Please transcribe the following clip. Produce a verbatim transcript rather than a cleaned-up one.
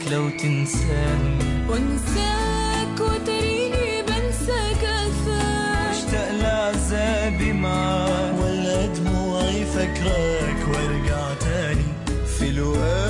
لو تنساني وانساك وتريني بنساك أكثر، مشتاق لعذابي معاك ولا دموعي فكرك وارجع تاني في لقاك.